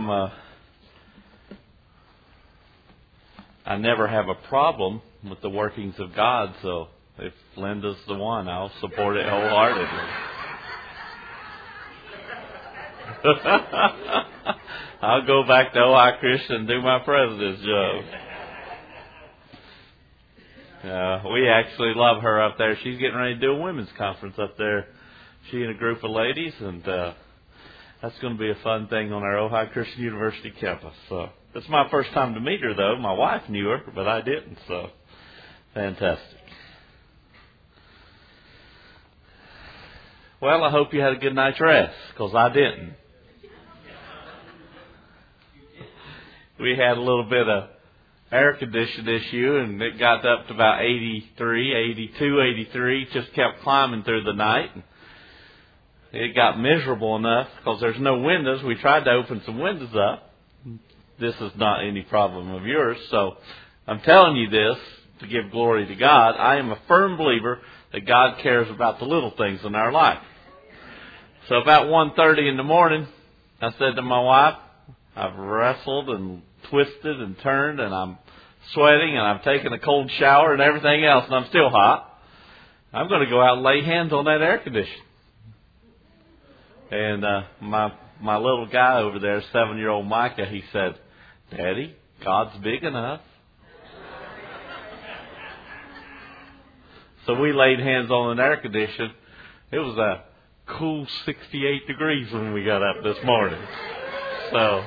I never have a problem with the workings of God, so if Linda's the one, I'll support it wholeheartedly. I'll go back to Ojai Christian and do my president's job. We actually love her up there. She's getting ready to do a women's conference up there. She and a group of ladies, and that's going to be a fun thing on our Ojai Christian University campus. So it's my first time to meet her, though. My wife knew her, but I didn't. So fantastic. Well, I hope you had a good night's rest, because I didn't. We had a little bit of air condition issue, and it got up to about 83, 82, 83. Just kept climbing through the night. It got miserable enough because there's no windows. We tried to open some windows up. This is not any problem of yours. So I'm telling you this to give glory to God. I am a firm believer that God cares about the little things in our life. So about 1:30 in the morning, I said to my wife, I've wrestled and twisted and turned, and I'm sweating, and I'm taking a cold shower and everything else, and I'm still hot. I'm going to go out and lay hands on that air conditioner. And my little guy over there, 7-year-old Micah, he said, Daddy, God's big enough. So we laid hands on an air conditioner. It was a cool 68 degrees when we got up this morning. So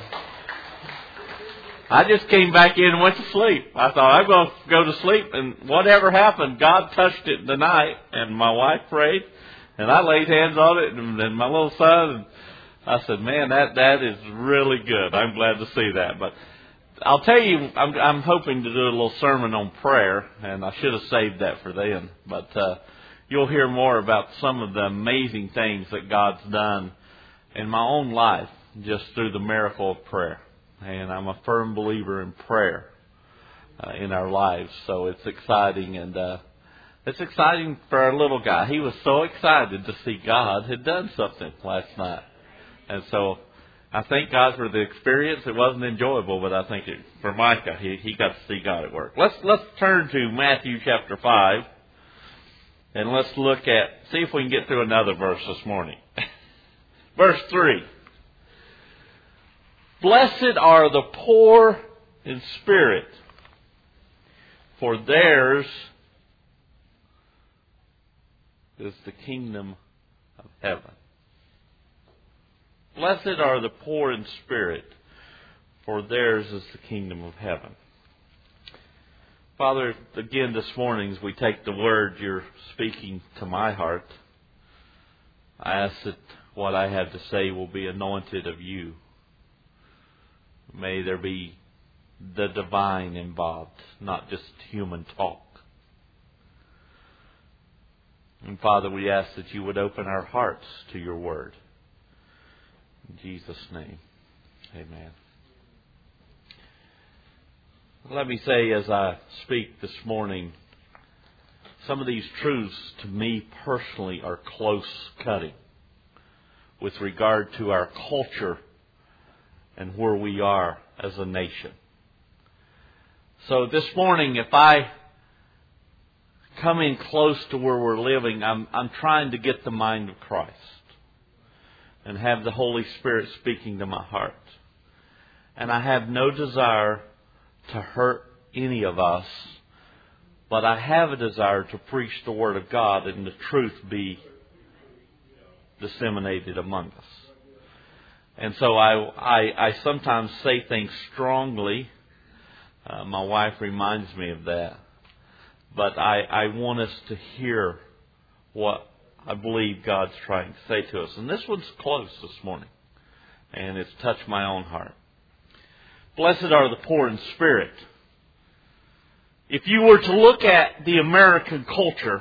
I just came back in and went to sleep. I thought, I'm going to go to sleep, and whatever happened, God touched it tonight. And my wife prayed, and I laid hands on it, and my little son, and I said, man, that is really good. I'm glad to see that. But I'll tell you, I'm hoping to do a little sermon on prayer, and I should have saved that for then. But you'll hear more about some of the amazing things that God's done in my own life just through the miracle of prayer. And I'm a firm believer in prayer in our lives. So it's exciting, and it's exciting for our little guy. He was so excited to see God had done something last night. And so I thank God for the experience. It wasn't enjoyable, but I think for Micah, he got to see God at work. Let's turn to Matthew chapter 5, and let's see if we can get through another verse this morning. Verse 3. Blessed are the poor in spirit, for theirs is the kingdom of heaven. Blessed are the poor in spirit, for theirs is the kingdom of heaven. Father, again this morning as we take the word you're speaking to my heart, I ask that what I have to say will be anointed of you. May there be the divine involved, not just human talk. And Father, we ask that you would open our hearts to your word. In Jesus' name, amen. Let me say as I speak this morning, some of these truths to me personally are close cutting with regard to our culture and where we are as a nation. So this morning, if I come in close to where we're living, I'm trying to get the mind of Christ and have the Holy Spirit speaking to my heart. And I have no desire to hurt any of us, but I have a desire to preach the Word of God and the truth be disseminated among us. And so I sometimes say things strongly. My wife reminds me of that. But I want us to hear what I believe God's trying to say to us. And this one's close this morning. And it's touched my own heart. Blessed are the poor in spirit. If you were to look at the American culture,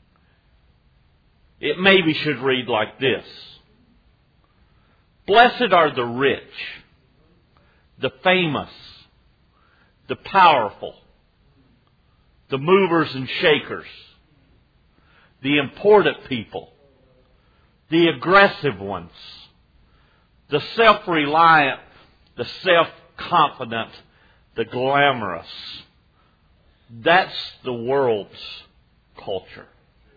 it maybe should read like this. Blessed are the rich, the famous, the powerful, the movers and shakers, the important people, the aggressive ones, the self-reliant the self-confident, the glamorous. That's the world's culture.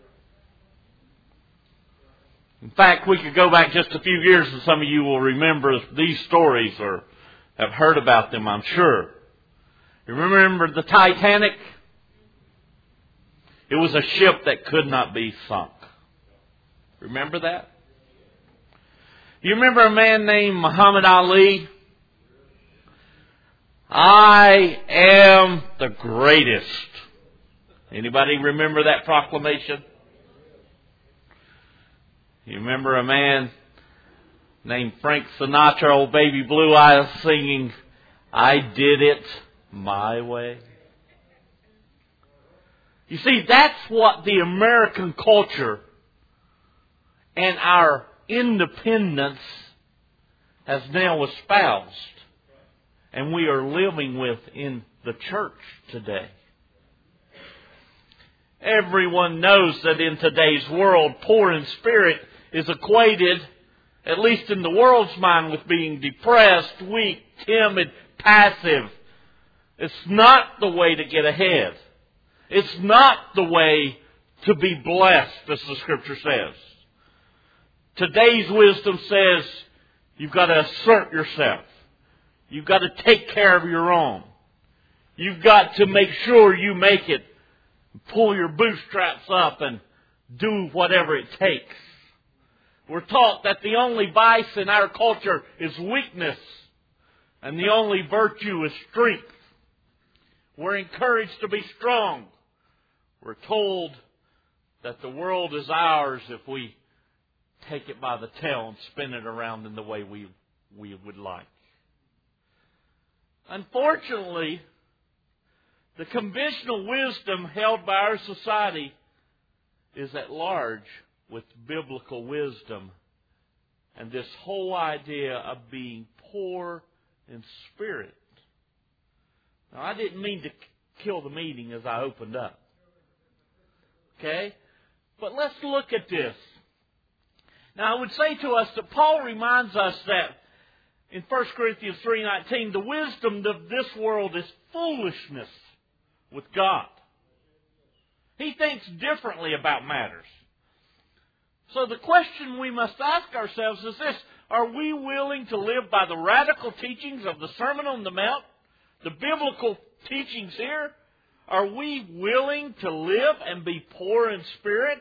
In fact, we could go back just a few years and some of you will remember these stories or have heard about them, I'm sure. You remember the Titanic? It was a ship that could not be sunk. Remember that? You remember a man named Muhammad Ali? I am the greatest. Anybody remember that proclamation? You remember a man named Frank Sinatra, old baby Blue Eyes, singing, I did it my way. You see, that's what the American culture and our independence has now espoused. And we are living with in the church today. Everyone knows that in today's world, poor in spirit is equated, at least in the world's mind, with being depressed, weak, timid, passive. It's not the way to get ahead. It's not the way to be blessed, as the Scripture says. Today's wisdom says you've got to assert yourself. You've got to take care of your own. You've got to make sure you make it. Pull your bootstraps up and do whatever it takes. We're taught that the only vice in our culture is weakness and the only virtue is strength. We're encouraged to be strong. We're told that the world is ours if we take it by the tail and spin it around in the way we would like. Unfortunately, the conventional wisdom held by our society is at large with biblical wisdom and this whole idea of being poor in spirit. Now, I didn't mean to kill the meeting as I opened up. Okay? But let's look at this. Now, I would say to us that Paul reminds us that in 1 Corinthians 3:19, the wisdom of this world is foolishness with God. He thinks differently about matters. So the question we must ask ourselves is this: are we willing to live by the radical teachings of the Sermon on the Mount, the biblical teachings here? Are we willing to live and be poor in spirit?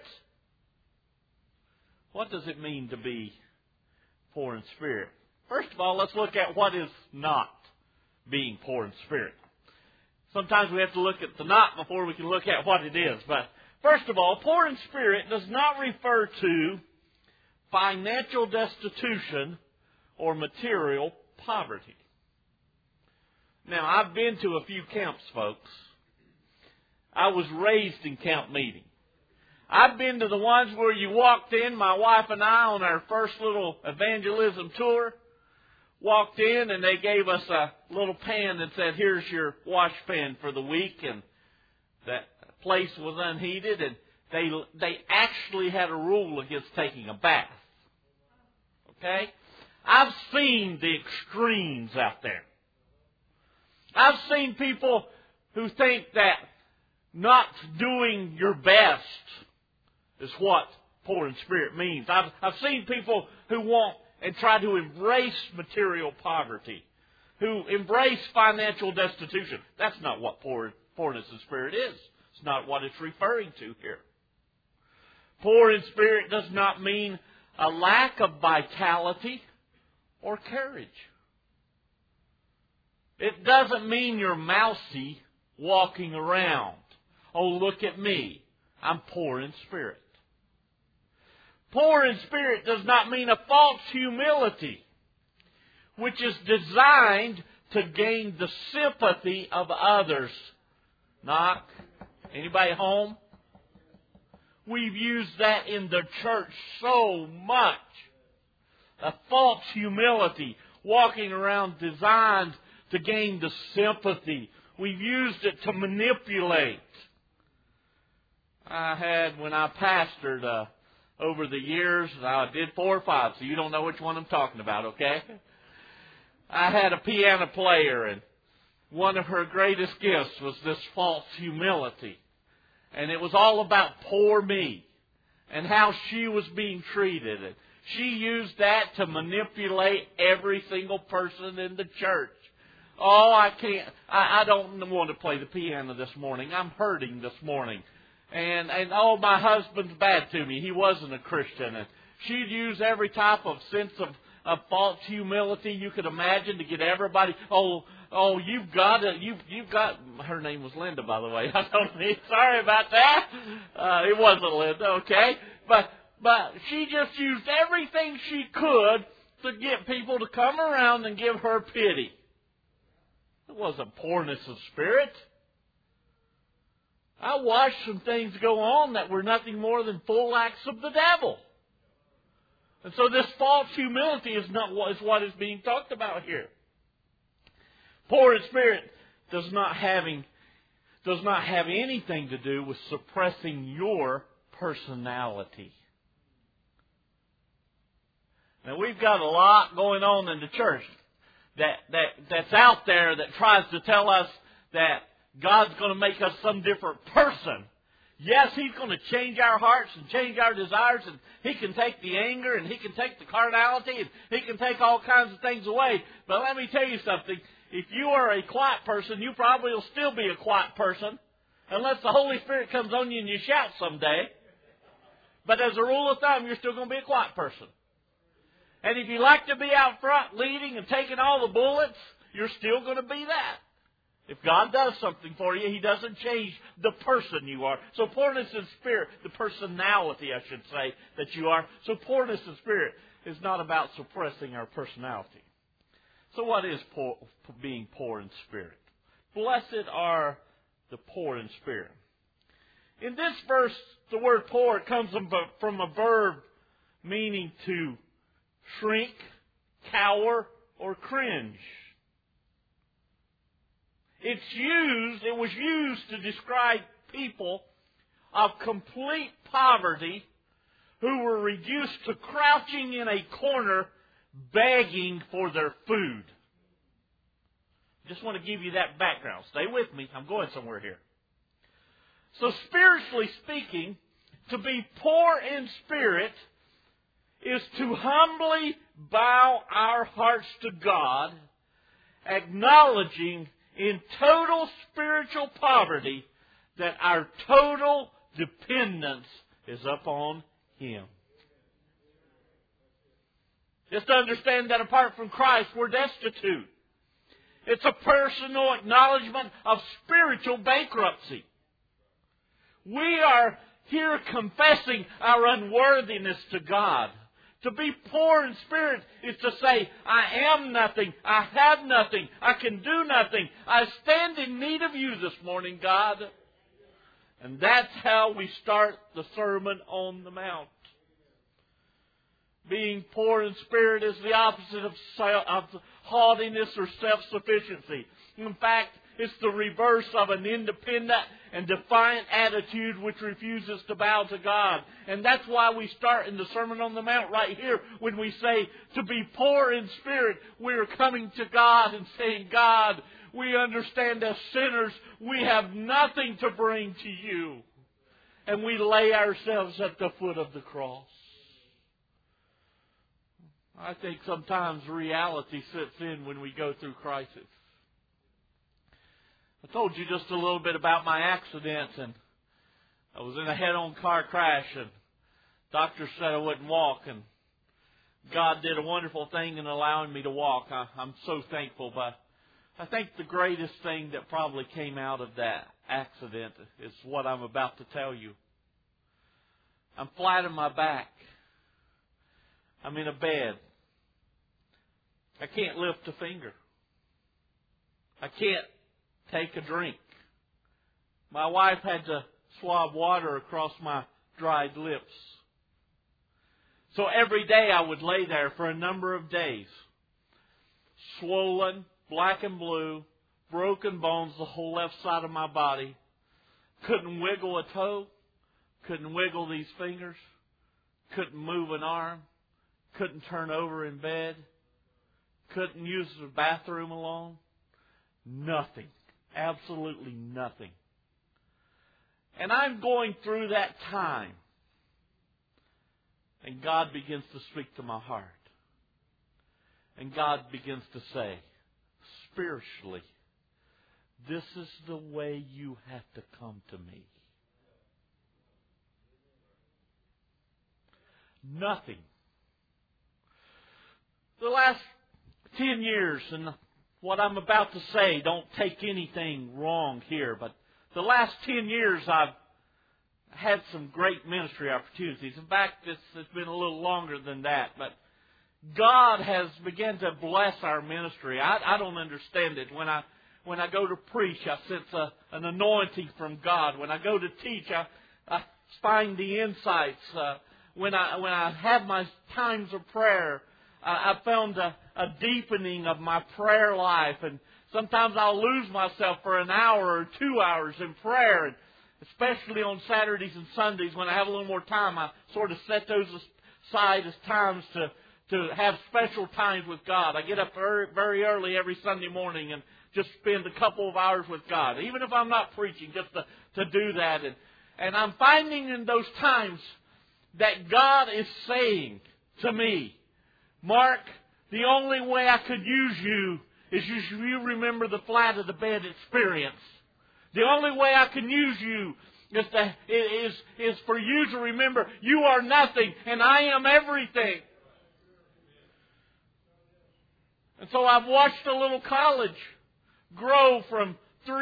What does it mean to be poor in spirit? First of all, let's look at what is not being poor in spirit. Sometimes we have to look at the not before we can look at what it is. But first of all, poor in spirit does not refer to financial destitution or material poverty. Now, I've been to a few camps, folks. I was raised in camp meeting. I've been to the ones where you walked in, my wife and I, on our first little evangelism tour, walked in and they gave us a little pan and said, here's your wash pan for the week. And that place was unheated and they actually had a rule against taking a bath. Okay? I've seen the extremes out there. I've seen people who think that not doing your best is what poor in spirit means. I've seen people who want and try to embrace material poverty, who embrace financial destitution. That's not what poorness in spirit is. It's not what it's referring to here. Poor in spirit does not mean a lack of vitality or courage. It doesn't mean you're mousy walking around. Oh, look at me. I'm poor in spirit. Poor in spirit does not mean a false humility, which is designed to gain the sympathy of others. Knock. Anybody home? We've used that in the church so much. A false humility, walking around designed to gain the sympathy. We've used it to manipulate. I had, when I pastored over the years, I did 4 or 5, so you don't know which one I'm talking about, okay? I had a piano player, and one of her greatest gifts was this false humility. And it was all about poor me and how she was being treated. And she used that to manipulate every single person in the church. Oh, I don't want to play the piano this morning. I'm hurting this morning. And oh, my husband's bad to me. He wasn't a Christian. And she'd use every type of sense of false humility you could imagine to get everybody. Oh, you've got, her name was Linda, by the way. Sorry about that. It wasn't Linda, okay? But she just used everything she could to get people to come around and give her pity. It wasn't poorness of spirit. I watched some things go on that were nothing more than full acts of the devil. And so this false humility is what is being talked about here. Poor in spirit does not have anything to do with suppressing your personality. Now we've got a lot going on in the church that's out there that tries to tell us that God's going to make us some different person. Yes, He's going to change our hearts and change our desires, and He can take the anger, and He can take the carnality, and He can take all kinds of things away. But let me tell you something. If you are a quiet person, you probably will still be a quiet person, unless the Holy Spirit comes on you and you shout someday. But as a rule of thumb, you're still going to be a quiet person. And if you like to be out front leading and taking all the bullets, you're still going to be that. If God does something for you, He doesn't change the person you are. So poorness in spirit, the personality, I should say, that you are. So poorness in spirit is not about suppressing our personality. So what is being poor in spirit? Blessed are the poor in spirit. In this verse, the word poor comes from a verb meaning to shrink, cower, or cringe. It was used to describe people of complete poverty who were reduced to crouching in a corner begging for their food. Just want to give you that background. Stay with me. I'm going somewhere here. So spiritually speaking, to be poor in spirit is to humbly bow our hearts to God, acknowledging in total spiritual poverty that our total dependence is upon Him. Just to understand that apart from Christ, we're destitute. It's a personal acknowledgement of spiritual bankruptcy. We are here confessing our unworthiness to God. To be poor in spirit is to say, I am nothing, I have nothing, I can do nothing. I stand in need of You this morning, God. And that's how we start the Sermon on the Mount. Being poor in spirit is the opposite of haughtiness or self-sufficiency. In fact, it's the reverse of an independent and defiant attitude which refuses to bow to God. And that's why we start in the Sermon on the Mount right here when we say to be poor in spirit, we're coming to God and saying, God, we understand as sinners we have nothing to bring to You. And we lay ourselves at the foot of the cross. I think sometimes reality sets in when we go through crisis. I told you just a little bit about my accident, and I was in a head-on car crash, and doctors said I wouldn't walk, and God did a wonderful thing in allowing me to walk. I'm so thankful, but I think the greatest thing that probably came out of that accident is what I'm about to tell you. I'm flat on my back. I'm in a bed. I can't lift a finger. I can't take a drink. My wife had to swab water across my dried lips. So every day I would lay there for a number of days. Swollen, black and blue, broken bones, the whole left side of my body. Couldn't wiggle a toe. Couldn't wiggle these fingers. Couldn't move an arm. Couldn't turn over in bed. couldn't use the bathroom alone. Nothing. Absolutely nothing. And I'm going through that time. And God begins to speak to my heart. And God begins to say, spiritually, this is the way you have to come to me. Nothing. The last 10 years, and what I'm about to say, don't take anything wrong here, but the last 10 years I've had some great ministry opportunities. In fact, it's been a little longer than that, but God has begun to bless our ministry. I don't understand it. When I go to preach, I sense an anointing from God. When I go to teach, I find the insights. When I have my times of prayer, I found a deepening of my prayer life. And sometimes I'll lose myself for an hour or 2 hours in prayer. And especially on Saturdays and Sundays when I have a little more time, I sort of set those aside as times to have special times with God. I get up very, very early every Sunday morning and just spend a couple of hours with God. Even if I'm not preaching, just to do that. And I'm finding in those times that God is saying to me, Mark, the only way I could use you is if you remember the flat of the bed experience. The only way I can use you is for you to remember you are nothing and I am everything. And so I've watched a little college grow from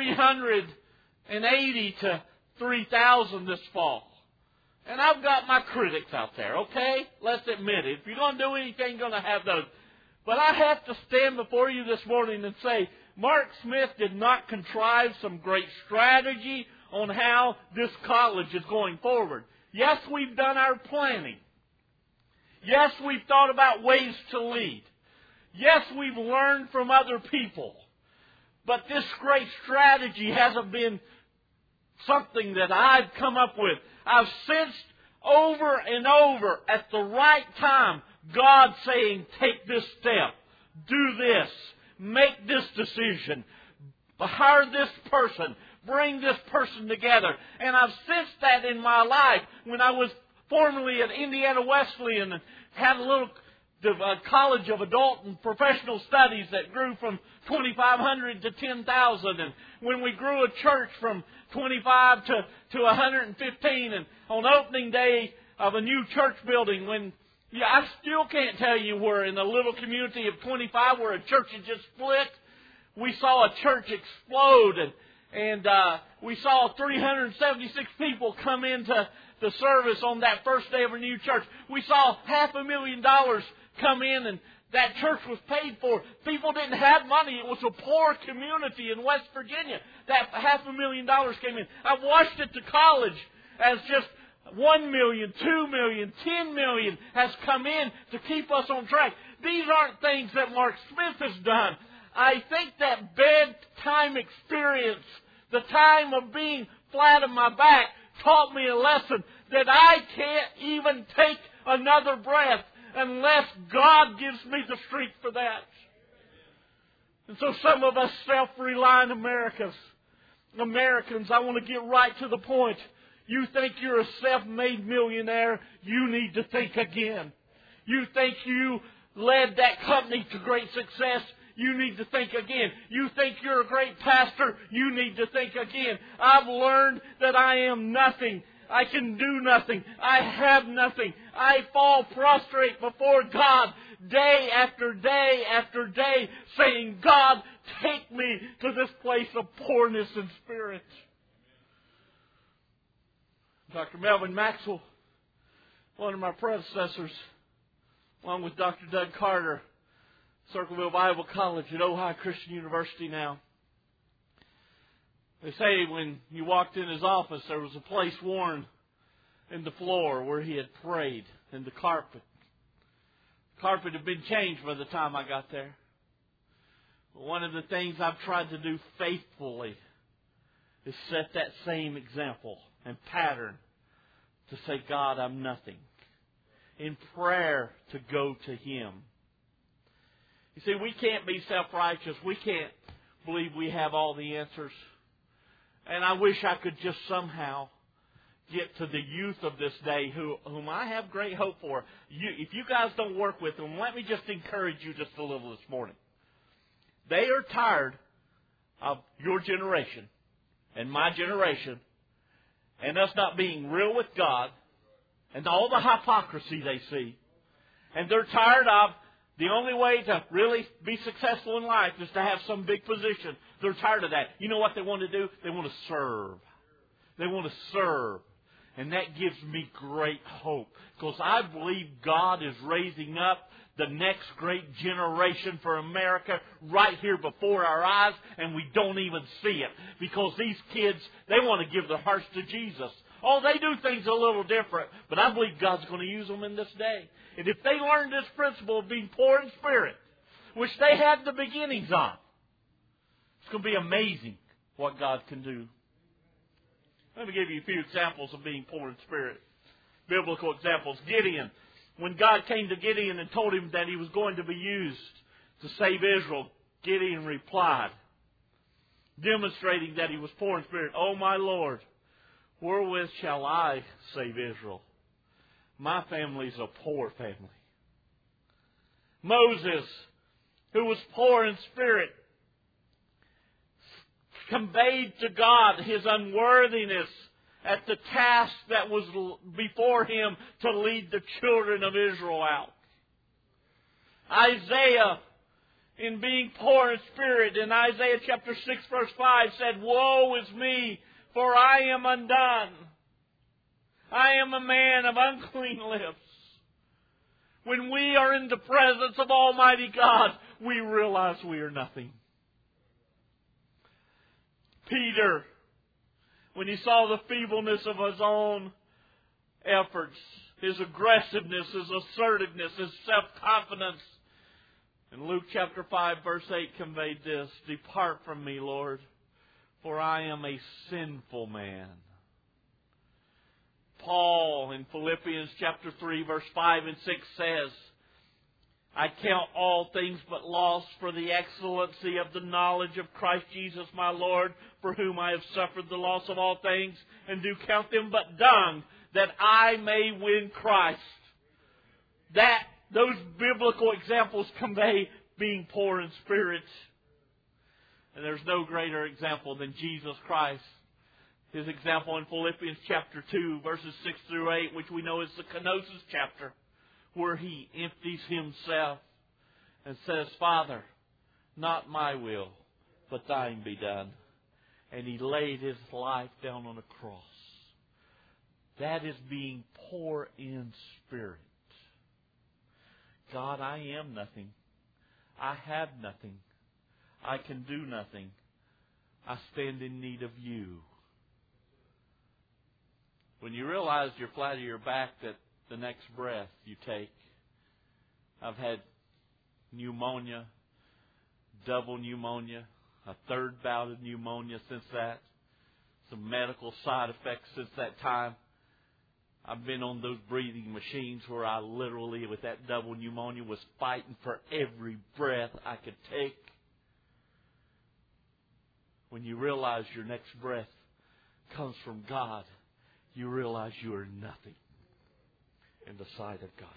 380 to 3,000 this fall. And I've got my critics out there, okay? Let's admit it. If you're going to do anything, you're going to have those. But I have to stand before you this morning and say, Mark Smith did not contrive some great strategy on how this college is going forward. Yes, we've done our planning. Yes, we've thought about ways to lead. Yes, we've learned from other people. But this great strategy hasn't been something that I've come up with. I've sensed over and over at the right time God saying, take this step, do this, make this decision, hire this person, bring this person together. And I've sensed that in my life when I was formerly at Indiana Wesleyan and had a little college of adult and professional studies that grew from 2,500 to 10,000. And when we grew a church from 25 to 115, and on opening day of a new church building, I still can't tell you where in a little community of 25 where a church had just split, we saw a church explode, and we saw 376 people come into the service on that first day of a new church. We saw $500,000 come in, and that church was paid for. People didn't have money. It was a poor community in West Virginia. That $500,000 came in. I've watched it to college as just 1 million, 2 million, 10 million has come in to keep us on track. These aren't things that Mark Smith has done. I think that bedtime experience, the time of being flat on my back, taught me a lesson that I can't even take another breath unless God gives me the strength for that. And so some of us self-reliant Americans, I want to get right to the point. You think you're a self-made millionaire, you need to think again. You think you led that company to great success, you need to think again. You think you're a great pastor, you need to think again. I've learned that I am nothing. I can do nothing. I have nothing. I fall prostrate before God day after day after day, saying, God, take me to this place of poorness in spirit. Dr. Melvin Maxwell, one of my predecessors, along with Dr. Doug Carter, Circleville Bible College at Ojai Christian University now. They say when you walked in his office, there was a place worn in the floor where he had prayed, in the carpet. The carpet had been changed by the time I got there. But one of the things I've tried to do faithfully is set that same example and pattern to say, God, I'm nothing. In prayer, to go to Him. You see, we can't be self-righteous. We can't believe we have all the answers. And I wish I could just somehow get to the youth of this day whom I have great hope for. If you guys don't work with them, let me just encourage you just a little this morning. They are tired of your generation and my generation and us not being real with God and all the hypocrisy they see. And they're tired of the only way to really be successful in life is to have some big position. They're tired of that. You know what they want to do? They want to serve. They want to serve. And that gives me great hope. Because I believe God is raising up the next great generation for America right here before our eyes. And we don't even see it. Because these kids, they want to give their hearts to Jesus. Oh, they do things a little different. But I believe God's going to use them in this day. And if they learn this principle of being poor in spirit, which they had the beginnings of, it's going to be amazing what God can do. Let me give you a few examples of being poor in spirit. Biblical examples. Gideon. When God came to Gideon and told him that he was going to be used to save Israel, Gideon replied, demonstrating that he was poor in spirit, "O my Lord, wherewith shall I save Israel? My family is a poor family." Moses, who was poor in spirit, conveyed to God his unworthiness at the task that was before him to lead the children of Israel out. Isaiah, in being poor in spirit, in Isaiah chapter 6 verse 5 said, "Woe is me, for I am undone. I am a man of unclean lips." When we are in the presence of Almighty God, we realize we are nothing. Peter, when he saw the feebleness of his own efforts, his aggressiveness, his assertiveness, his self-confidence, in Luke chapter 5 verse 8 conveyed this, "Depart from me, Lord, for I am a sinful man." Paul in Philippians chapter 3 verse 5 and 6 says, "I count all things but loss for the excellency of the knowledge of Christ Jesus my Lord, for whom I have suffered the loss of all things, and do count them but dung, that I may win Christ." Those biblical examples convey being poor in spirit. And there's no greater example than Jesus Christ. His example in Philippians chapter 2, verses 6 through 8, which we know is the kenosis chapter, where he empties himself and says, "Father, not my will, but thine be done." And he laid his life down on a cross. That is being poor in spirit. God, I am nothing. I have nothing. I can do nothing. I stand in need of you. When you realize you're flat on your back that the next breath you take. I've had pneumonia, double pneumonia, a third bout of pneumonia since that, some medical side effects since that time. I've been on those breathing machines where I literally, with that double pneumonia, was fighting for every breath I could take. When you realize your next breath comes from God, you realize you are nothing in the sight of God.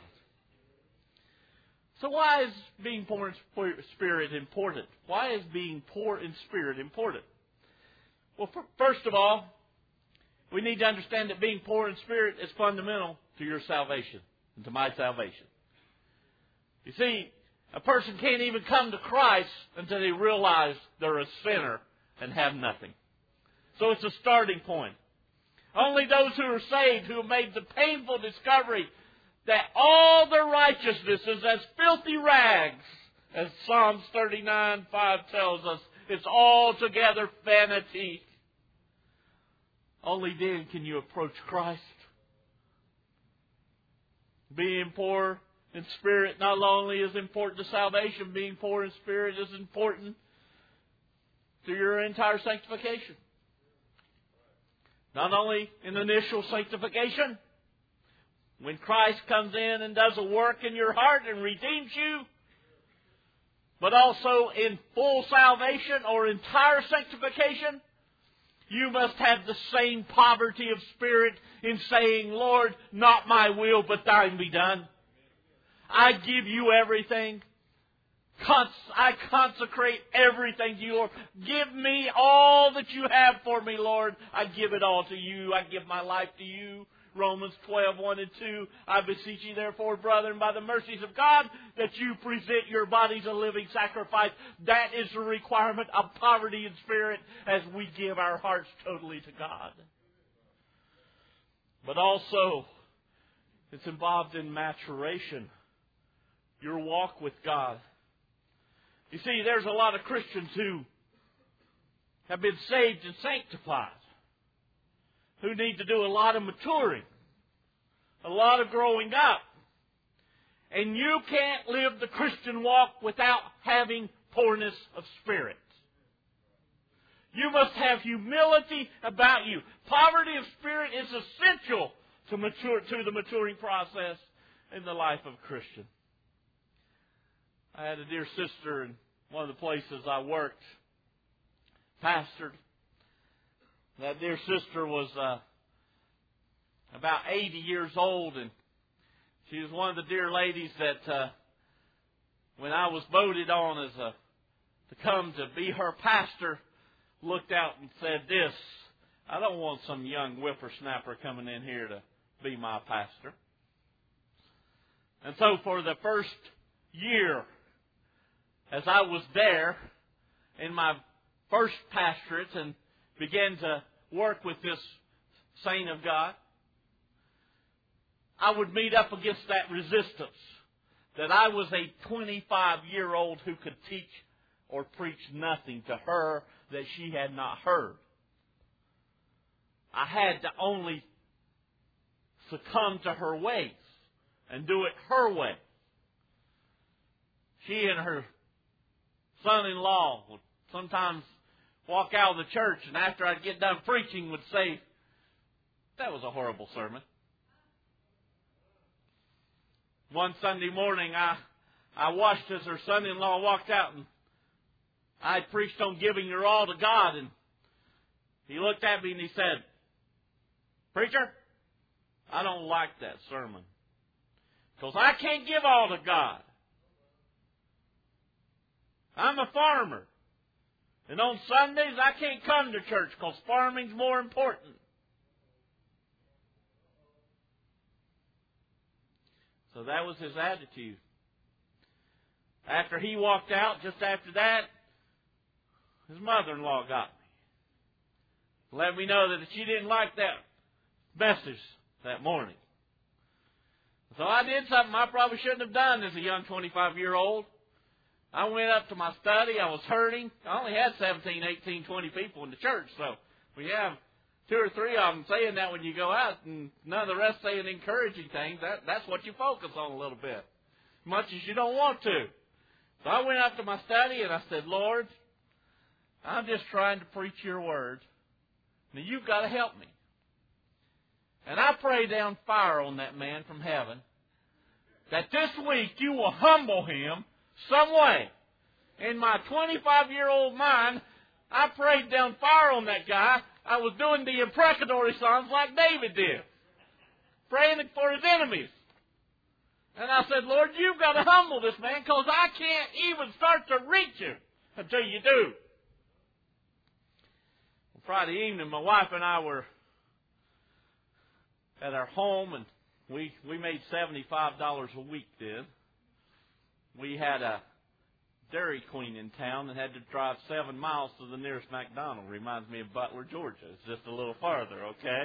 So why is being poor in spirit important? Why is being poor in spirit important? Well, first of all, we need to understand that being poor in spirit is fundamental to your salvation and to my salvation. You see, a person can't even come to Christ until they realize they're a sinner and have nothing. So it's a starting point. Only those who are saved, who have made the painful discovery that all their righteousness is as filthy rags, as Psalms 39:5 tells us, it's altogether vanity. Only then can you approach Christ. Being poor in spirit not only is important to salvation, being poor in spirit is important to your entire sanctification. Not only in initial sanctification, when Christ comes in and does a work in your heart and redeems you, but also in full salvation or entire sanctification, you must have the same poverty of spirit in saying, Lord, not my will, but thine be done. I give you everything. I consecrate everything to you, Lord. Give me all that you have for me, Lord. I give it all to you. I give my life to you. Romans 12:1 and 2. I beseech you, therefore, brethren, by the mercies of God, that you present your bodies a living sacrifice. That is the requirement of poverty in spirit as we give our hearts totally to God. But also, it's involved in maturation. Your walk with God. You see, there's a lot of Christians who have been saved and sanctified, who need to do a lot of maturing, a lot of growing up. And you can't live the Christian walk without having poorness of spirit. You must have humility about you. Poverty of spirit is essential to the maturing process in the life of a Christian. I had a dear sister in one of the places I worked, pastored. That dear sister was about 80 years old, and she was one of the dear ladies that when I was voted on as to come to be her pastor, looked out and said this, I don't want some young whippersnapper coming in here to be my pastor. And so for the first year, as I was there in my first pastorate and began to work with this saint of God, I would meet up against that resistance that I was a 25-year-old who could teach or preach nothing to her that she had not heard. I had to only succumb to her ways and do it her way. She and her son-in-law would sometimes walk out of the church, and after I'd get done preaching would say, that was a horrible sermon. One Sunday morning I watched as her son-in-law walked out, and I had preached on giving your all to God, and he looked at me and he said, Preacher, I don't like that sermon, because I can't give all to God. I'm a farmer. And on Sundays, I can't come to church because farming's more important. So that was his attitude. After he walked out, just after that, his mother-in-law got me. Let me know that she didn't like that message that morning. So I did something I probably shouldn't have done as a young 25-year-old. I went up to my study. I was hurting. I only had 17, 18, 20 people in the church. So we have 2 or 3 of them saying that when you go out, and none of the rest saying encouraging things. That's what you focus on a little bit, much as you don't want to. So I went up to my study and I said, Lord, I'm just trying to preach your word. Now you've got to help me. And I pray down fire on that man from heaven that this week you will humble him some way. In my 25-year-old mind, I prayed down fire on that guy. I was doing the imprecatory psalms like David did, praying for his enemies. And I said, Lord, you've got to humble this man because I can't even start to reach him until you do. On Friday evening, my wife and I were at our home, and we made $75 a week then. We had a Dairy Queen in town and had to drive 7 miles to the nearest McDonald's. Reminds me of Butler, Georgia. It's just a little farther, okay?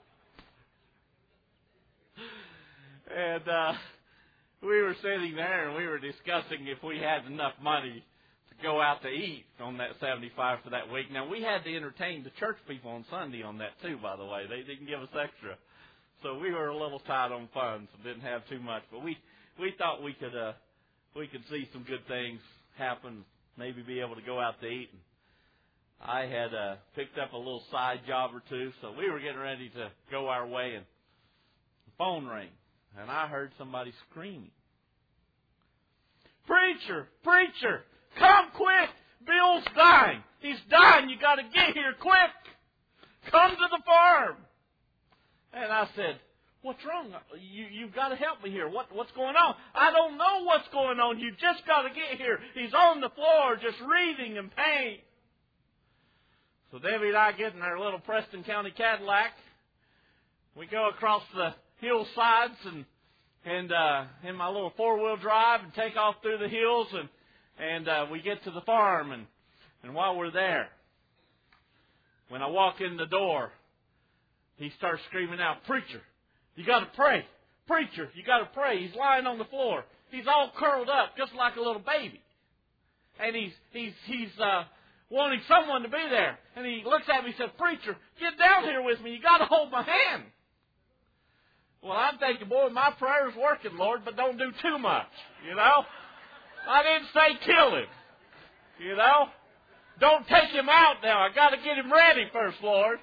And we were sitting there and we were discussing if we had enough money to go out to eat on that 75 for that week. Now, we had to entertain the church people on Sunday on that too, by the way. They didn't give us extra. So we were a little tight on funds and didn't have too much. But we thought we could see some good things happen, maybe be able to go out to eat. And I had picked up a little side job or two, so we were getting ready to go our way, and the phone rang, and I heard somebody screaming, Preacher! Preacher! Come quick! Bill's dying. He's dying. You got to get here quick. Come to the farm. And I said, what's wrong? You've got to help me here. What's going on? I don't know what's going on. You just got to get here. He's on the floor just writhing in pain. So Debbie and I get in our little Preston County Cadillac. We go across the hillsides and in my little four-wheel drive and take off through the hills and we get to the farm and while we're there, when I walk in the door, he starts screaming out, "Preacher, you got to pray. Preacher, you got to pray." He's lying on the floor. He's all curled up just like a little baby. And he's wanting someone to be there. And he looks at me and says, "Preacher, get down here with me. You got to hold my hand." Well, I'm thinking, boy, my prayer's working, Lord, but don't do too much, you know. I didn't say kill him, you know. Don't take him out now. I got to get him ready first, Lord.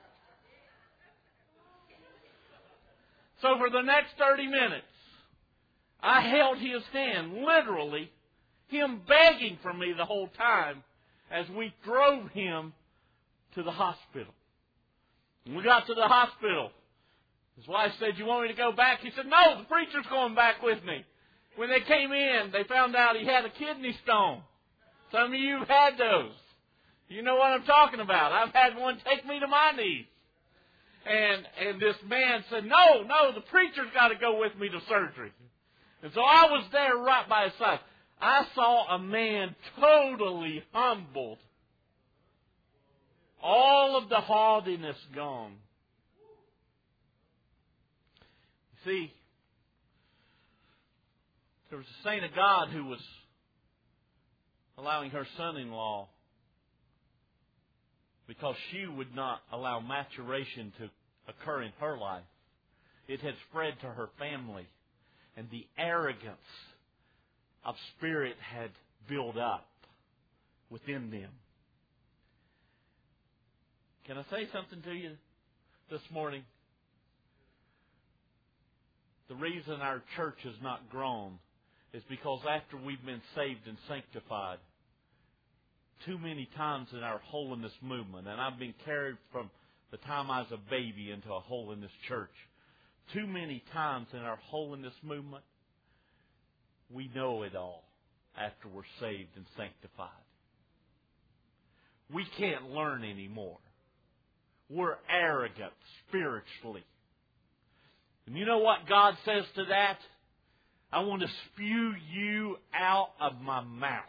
So for the next 30 minutes, I held his hand, literally, him begging for me the whole time as we drove him to the hospital. When we got to the hospital, his wife said, "You want me to go back?" He said, "No, the preacher's going back with me." When they came in, they found out he had a kidney stone. Some of you have had those. You know what I'm talking about. I've had one take me to my knees. And this man said, no, the preacher's got to go with me to surgery. And so I was there right by his side. I saw a man totally humbled. All of the haughtiness gone. You see, there was a saint of God who was allowing her son-in-law, because she would not allow maturation to occur in her life. It had spread to her family, and the arrogance of spirit had built up within them. Can I say something to you this morning? The reason our church has not grown is because after we've been saved and sanctified, too many times in our holiness movement, and I've been carried from the time I was a baby into a holiness church, too many times in our holiness movement, we know it all after we're saved and sanctified. We can't learn anymore. We're arrogant spiritually. And you know what God says to that? I want to spew you out of my mouth.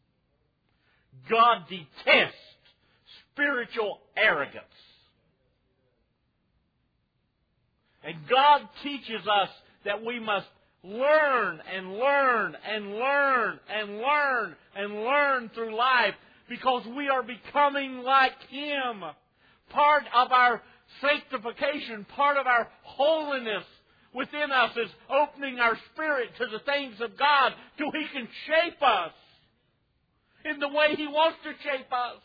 God detests spiritual arrogance. And God teaches us that we must learn and learn and learn and learn and learn through life because we are becoming like Him. Part of our sanctification, part of our holiness within us is opening our spirit to the things of God so He can shape us in the way He wants to shape us.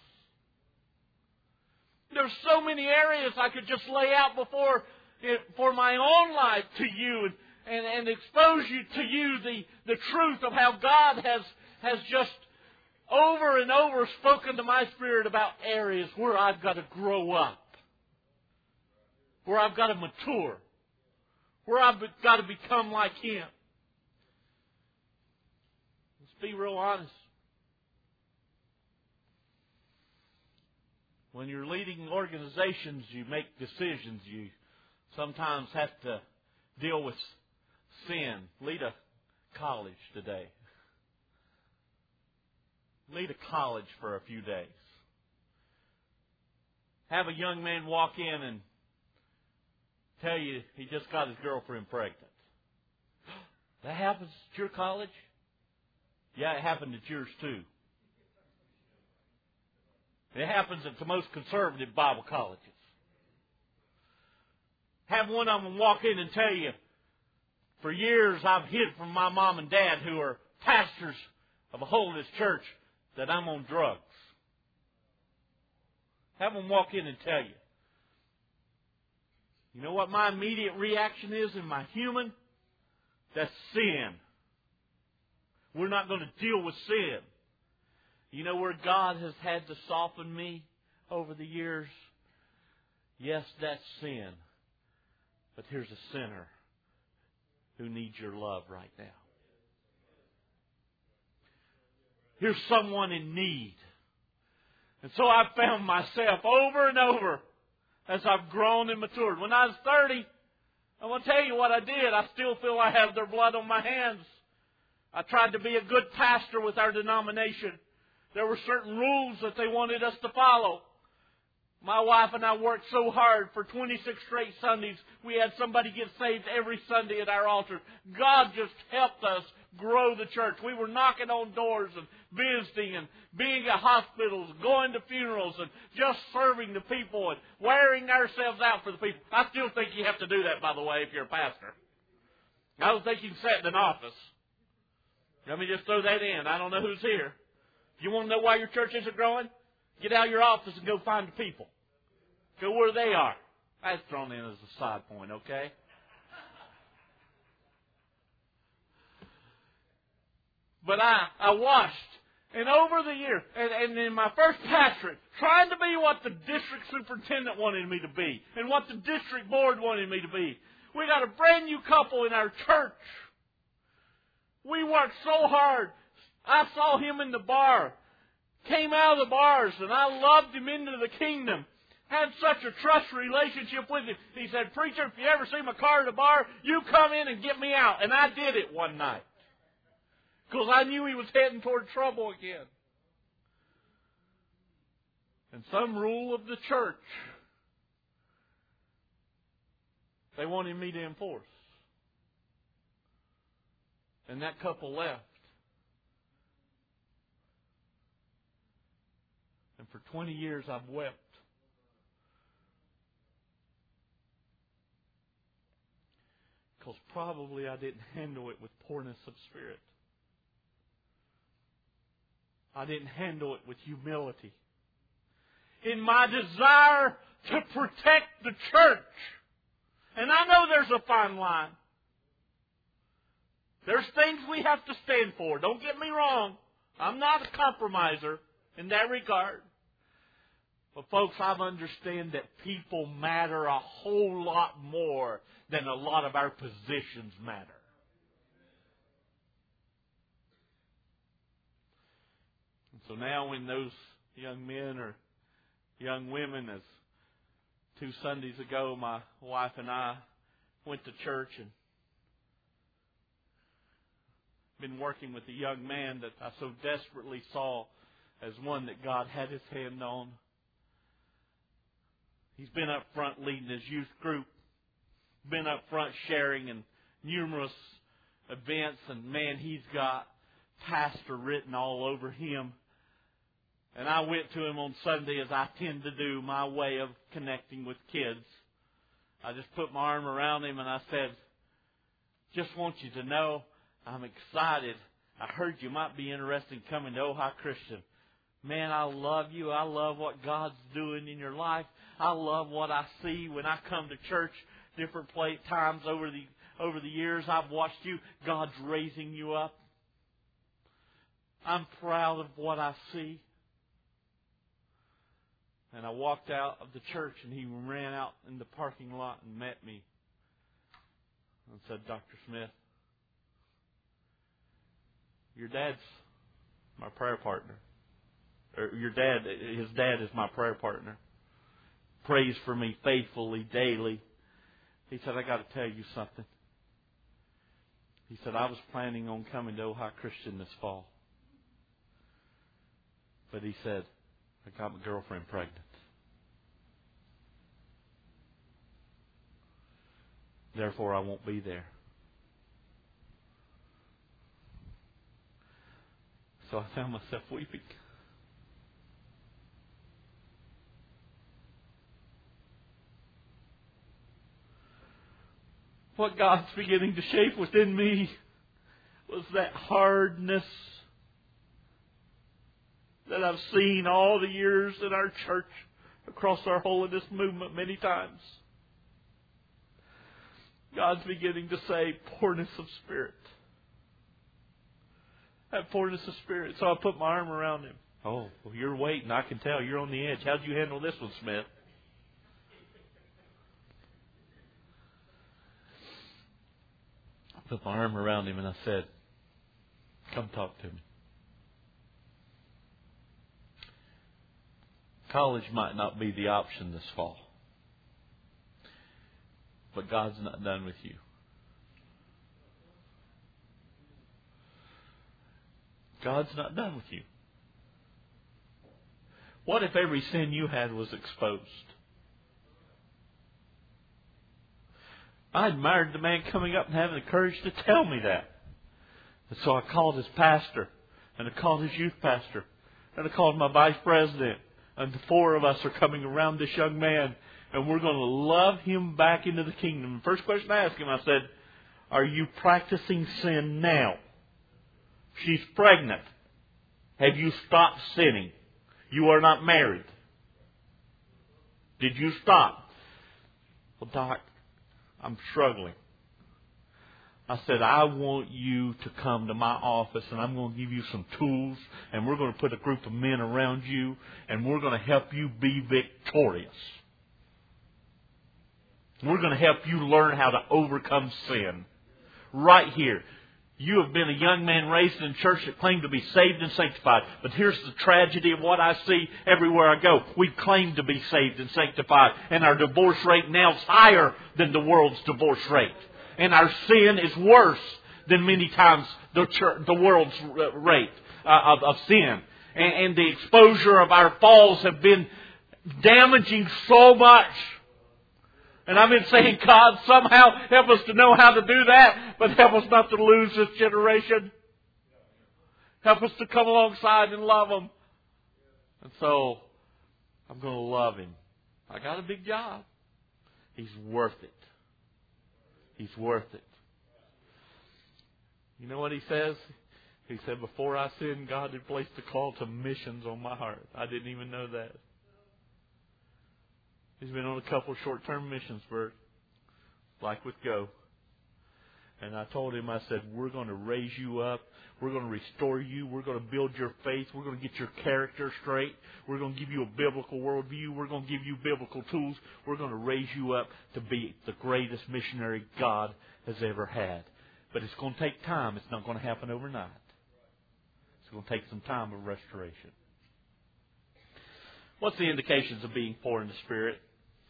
There's so many areas I could just lay out for my own life to you and expose you to you the truth of how God has just over and over spoken to my spirit about areas where I've got to grow up, where I've got to mature, where I've got to become like Him. Let's be real honest. When you're leading organizations, you make decisions. You sometimes have to deal with sin. Lead a college today. Lead a college for a few days. Have a young man walk in and tell you he just got his girlfriend pregnant. That happens at your college? Yeah, it happened at yours too. It happens at the most conservative Bible colleges. Have one of them walk in and tell you, for years I've hid from my mom and dad, who are pastors of a holiness church, that I'm on drugs. Have them walk in and tell you. You know what my immediate reaction is in my human? That's sin. We're not going to deal with sin. You know where God has had to soften me over the years? Yes, that's sin. But here's a sinner who needs your love right now. Here's someone in need. And so I've found myself over and over as I've grown and matured. When I was 30, I want to tell you what I did. I still feel I have their blood on my hands. I tried to be a good pastor with our denomination. There were certain rules that they wanted us to follow. My wife and I worked so hard for 26 straight Sundays. We had somebody get saved every Sunday at our altar. God just helped us grow the church. We were knocking on doors and visiting and being at hospitals, going to funerals and just serving the people and wearing ourselves out for the people. I still think you have to do that, by the way, if you're a pastor. I don't think you can sit in an office. Let me just throw that in. I don't know who's here. If you want to know why your church isn't growing, get out of your office and go find the people. Go where they are. That's thrown in as a side point, okay? But I watched, and over the years, and in my first pastorate, trying to be what the district superintendent wanted me to be, and what the district board wanted me to be. We got a brand new couple in our church. We worked so hard. I saw him in the bar. Came out of the bars, and I loved him into the kingdom. Had such a trust relationship with him. He said, "Preacher, if you ever see my car at the bar, you come in and get me out." And I did it one night. Because I knew he was heading toward trouble again. And some rule of the church they wanted me to enforce. And that couple left. And for 20 years I've wept. Because probably I didn't handle it with poorness of spirit. I didn't handle it with humility. In my desire to protect the church. And I know there's a fine line. There's things we have to stand for. Don't get me wrong. I'm not a compromiser in that regard. But folks, I understand that people matter a whole lot more than a lot of our positions matter. And so now when those young men or young women, as 2 Sundays ago, my wife and I went to church and been working with a young man that I so desperately saw as one that God had His hand on. He's been up front leading his youth group, been up front sharing in numerous events, and man, he's got pastor written all over him. And I went to him on Sunday, as I tend to do, my way of connecting with kids. I just put my arm around him and I said, "Just want you to know, I'm excited. I heard you might be interested in coming to Ojai Christian. Man, I love you. I love what God's doing in your life. I love what I see when I come to church different times over the years. I've watched you. God's raising you up. I'm proud of what I see." And I walked out of the church and he ran out in the parking lot and met me and said, "Dr. Smith, your dad's my prayer partner. Or his dad is my prayer partner. Prays for me faithfully, daily." He said, "I got to tell you something." He said, "I was planning on coming to Ojai Christian this fall. But," he said, "I got my girlfriend pregnant. Therefore, I won't be there." So I found myself weeping. What God's beginning to shape within me was that hardness that I've seen all the years in our church, across our holiness movement many times. God's beginning to say, poorness of spirit. That poorness of spirit. So I put my arm around him. Oh, well, you're waiting. I can tell. You're on the edge. How'd you handle this one, Smith? I put my arm around him and I said, come talk to me. College might not be the option this fall. But God's not done with you. God's not done with you. What if every sin you had was exposed? I admired the man coming up and having the courage to tell me that. And so I called his pastor, and I called his youth pastor, and I called my vice president, and the four of us are coming around this young man, and we're going to love him back into the kingdom. The first question I asked him, I said, are you practicing sin now? She's pregnant. Have you stopped sinning? You are not married. Did you stop? Well, Doc, I'm struggling. I said, I want you to come to my office and I'm going to give you some tools and we're going to put a group of men around you and we're going to help you be victorious. We're going to help you learn how to overcome sin. Right here. You have been a young man raised in a church that claimed to be saved and sanctified. But here's the tragedy of what I see everywhere I go. We claim to be saved and sanctified. And our divorce rate now is higher than the world's divorce rate. And our sin is worse than many times the world's rate of sin. And the exposure of our falls have been damaging so much. And I've been saying, God, somehow help us to know how to do that, but help us not to lose this generation. Help us to come alongside and love them. And so, I'm going to love him. I got a big job. He's worth it. He's worth it. You know what he says? He said, before I sinned, God had placed a call to missions on my heart. I didn't even know that. He's been on a couple of short-term missions, Bert, like with Go. And I told him, I said, we're going to raise you up. We're going to restore you. We're going to build your faith. We're going to get your character straight. We're going to give you a biblical worldview. We're going to give you biblical tools. We're going to raise you up to be the greatest missionary God has ever had. But it's going to take time. It's not going to happen overnight. It's going to take some time of restoration. What's the indications of being poor in the Spirit?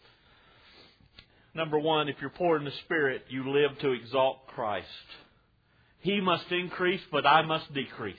Number one, if you're poor in the Spirit, you live to exalt Christ. He must increase, but I must decrease.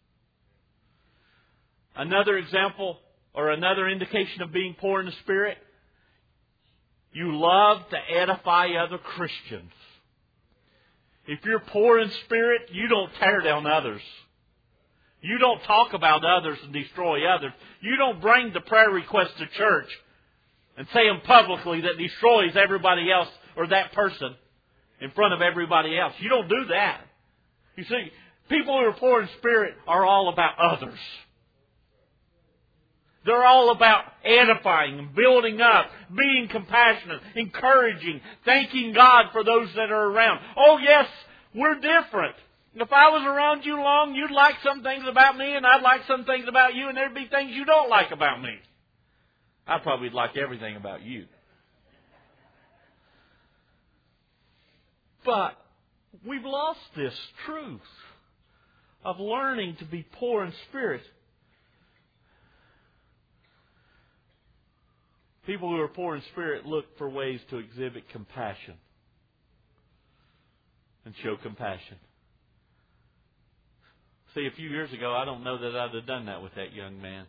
Another example, or another indication of being poor in the Spirit, you love to edify other Christians. If you're poor in spirit, you don't tear down others. You don't talk about others and destroy others. You don't bring the prayer request to church and say them publicly that destroys everybody else or that person in front of everybody else. You don't do that. You see, people who are poor in spirit are all about others. They're all about edifying and building up, being compassionate, encouraging, thanking God for those that are around. Oh yes, we're different. If I was around you long, you'd like some things about me and I'd like some things about you and there'd be things you don't like about me. I'd probably like everything about you. But we've lost this truth of learning to be poor in spirit. People who are poor in spirit look for ways to exhibit compassion and show compassion. See, a few years ago, I don't know that I'd have done that with that young man.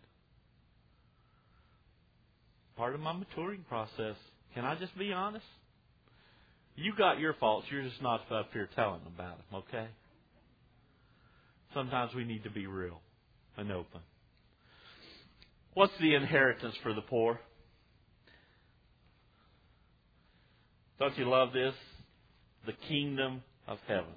Part of my maturing process. Can I just be honest? You got your faults. You're just not up here telling about them, okay? Sometimes we need to be real and open. What's the inheritance for the poor? Don't you love this? The kingdom of heaven.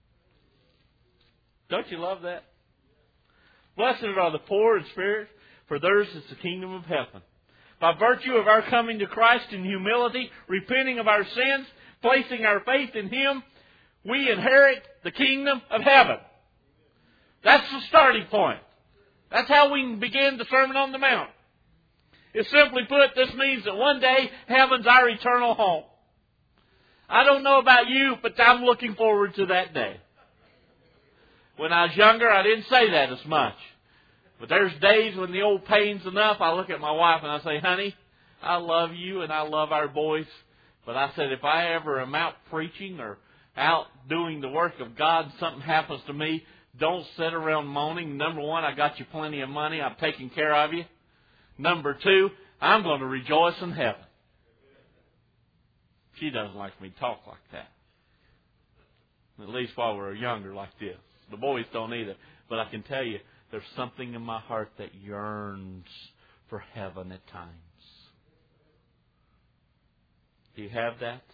Don't you love that? Blessed are the poor in spirit, for theirs is the kingdom of heaven. By virtue of our coming to Christ in humility, repenting of our sins, placing our faith in Him, we inherit the kingdom of heaven. That's the starting point. That's how we can begin the Sermon on the Mount. It's simply put, this means that one day heaven's our eternal home. I don't know about you, but I'm looking forward to that day. When I was younger, I didn't say that as much. But there's days when the old pain's enough, I look at my wife and I say, honey, I love you and I love our boys. But I said, if I ever am out preaching or out doing the work of God and something happens to me, don't sit around moaning. Number one, I got you plenty of money. I'm taking care of you. Number two, I'm going to rejoice in heaven. She doesn't like me to talk like that. At least while we're younger like this. The boys don't either. But I can tell you, there's something in my heart that yearns for heaven at times. Do you have that?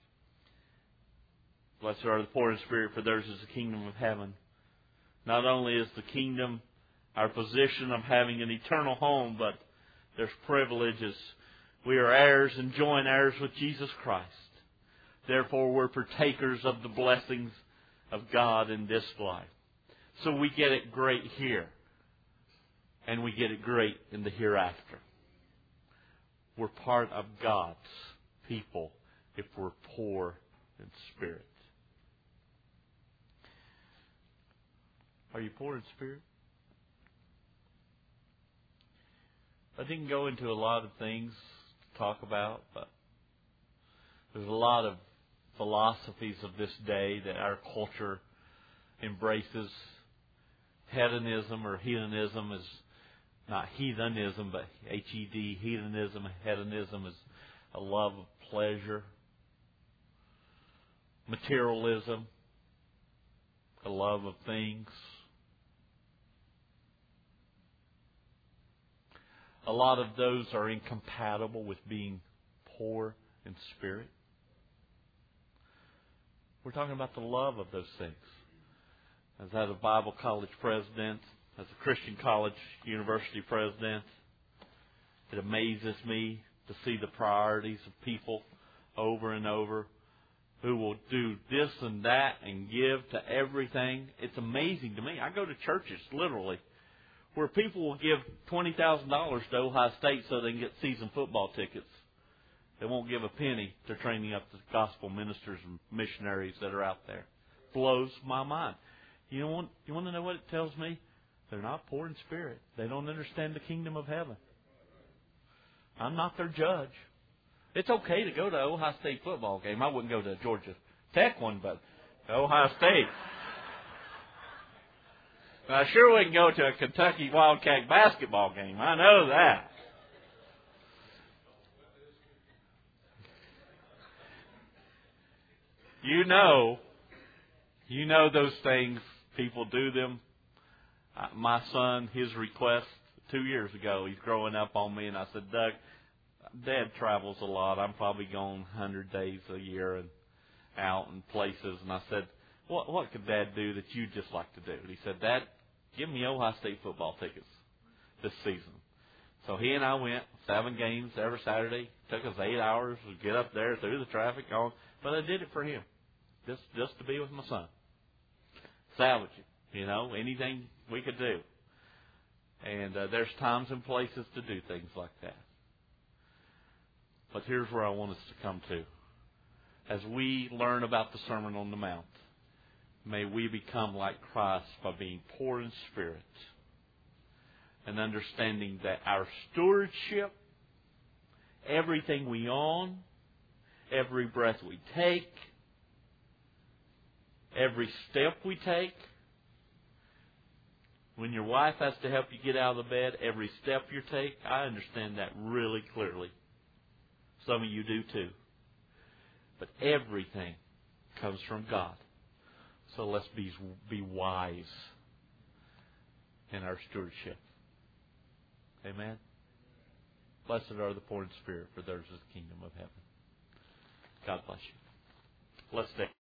Blessed are the poor in spirit, for theirs is the kingdom of heaven. Not only is the kingdom our position of having an eternal home, but there's privileges. We are heirs and joint heirs with Jesus Christ. Therefore, we're partakers of the blessings of God in this life. So we get it great here. And we get it great in the hereafter. We're part of God's people if we're poor in spirit. Are you poor in spirit? I didn't go into a lot of things to talk about, but there's a lot of philosophies of this day that our culture embraces. Hedonism or hedonism is not heathenism, but H-E-D, hedonism, hedonism is a love of pleasure. Materialism, a love of things. A lot of those are incompatible with being poor in spirit. We're talking about the love of those things. As a Bible college president, as a Christian college university president, it amazes me to see the priorities of people over and over who will do this and that and give to everything. It's amazing to me. I go to churches, literally, where people will give $20,000 to Ohio State so they can get season football tickets. They won't give a penny to training up the gospel ministers and missionaries that are out there. Blows my mind. You want to know what it tells me? They're not poor in spirit. They don't understand the kingdom of heaven. I'm not their judge. It's okay to go to an Ohio State football game. I wouldn't go to a Georgia Tech one, but Ohio State. I sure wouldn't go to a Kentucky Wildcat basketball game. I know that. You know those things. People do them. My son, his request 2 years ago, he's growing up on me, and I said, Doug, Dad travels a lot. I'm probably gone 100 days a year and out in places. And I said, what could Dad do that you'd just like to do? And he said, Dad, give me Ohio State football tickets this season. So he and I went 7 games every Saturday. Took us 8 hours to get up there through the traffic on, but I did it for him, just to be with my son. Salvage it, anything we could do. And there's times and places to do things like that. But here's where I want us to come to. As we learn about the Sermon on the Mount, may we become like Christ by being poor in spirit and understanding that our stewardship, everything we own, every breath we take, every step we take, when your wife has to help you get out of the bed, every step you take, I understand that really clearly. Some of you do too. But everything comes from God. So let's be wise in our stewardship. Amen? Blessed are the poor in spirit, for theirs is the kingdom of heaven. God bless you. Let's stay.